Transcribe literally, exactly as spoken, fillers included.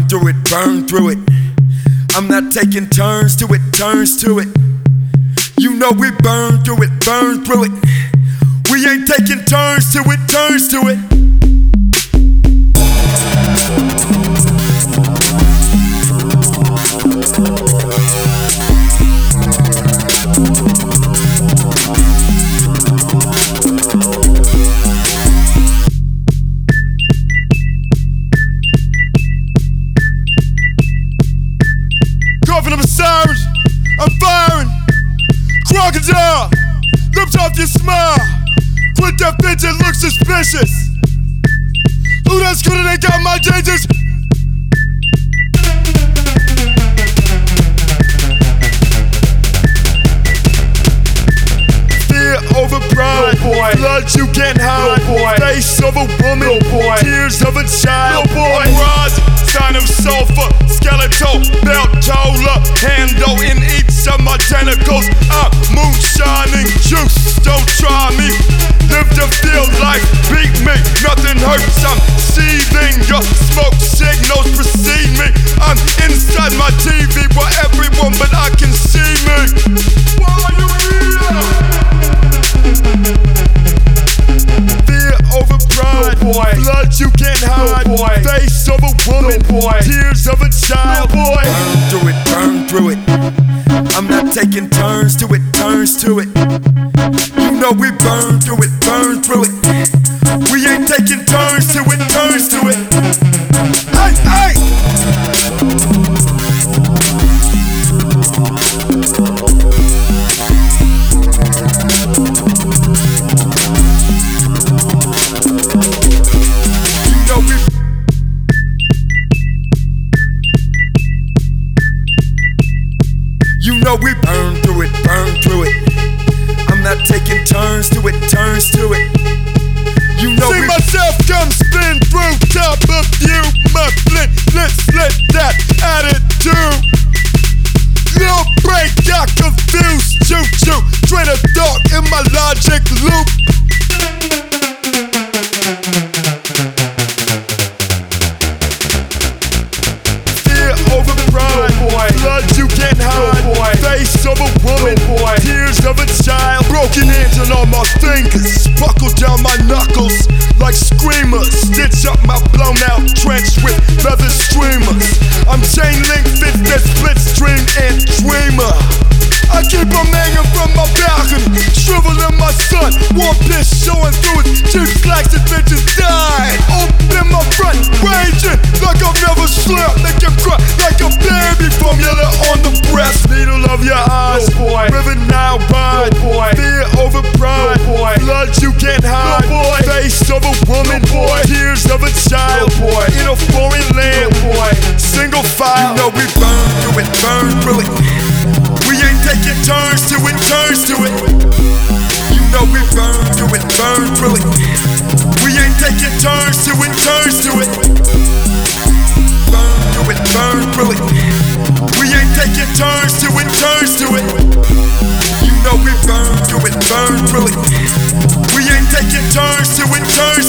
through it, burn through it. I'm not taking turns to it, turns to it. You know we burn through it, burn through it. We ain't taking turns to it, turns to it. Coughing up a sirens, I'm firing. Crocodile, lips off your smile. Quit that bitch, it looks suspicious. Who that's good and they got my dangers? Fear over pride, boy. Blood you can't hide, boy. Face of a woman, boy. Tears of a child, boy. Rise, sign of sulfur, skeletal, belt, tola, handle in each of my tentacles. I'm moonshining juice, don't try me. Live to feel life, beat me, nothing hurts. I'm seething, your smoke signals precede me. I'm inside my T V where everyone but I can see me. Why are you here? Fear over pride, boy. Blood you can't hide, boy. Face of a woman, boy. Tears of a child, boy. Burn through it, burn through it. I'm not taking turns to it, turns to it. You know we burn through it, burn through it. We ain't taking turns to it, turns to it. Hey, hey! You know we burn through it, burn through it. I'm not taking turns to it, turns to it. You know see we myself come spin through top of you, my flint, let's let that attitude. Little break got confused, choo choo. Train of thought in my logic loop. Fear over pride, boy. Blood you can't hide, boy. Face of a woman, boy. Tears of a child. Broken hands and all my fingers. Buckle down my knuckles like screamers. Stitch up my blown out trench with leather streamers. I'm chain link fit that split stream and dreamer. I keep on hanging from my balcony, shrivel in my sun. One piss showing through it, cheap slacks and bitches die. Open my front, raging like I've never slept. Make him cry like a baby, formula on the breast. Needle of your eyes, oh boy. River now ride, oh boy. Fear over pride, oh boy. Blood you can't hide, oh boy. Face of a woman, oh boy. Tears of a child, oh boy. In a foreign land, oh boy. Single file, you know we burn through it, burn through it. We ain't taking turns to it, turns to it. You know we burn through it, burn through it. We ain't taking turns to it, turns to it. Burn through it, burn through it. We ain't taking turns to it, turns to it. You know we burn through it, burn through it. We ain't taking turns to it, turns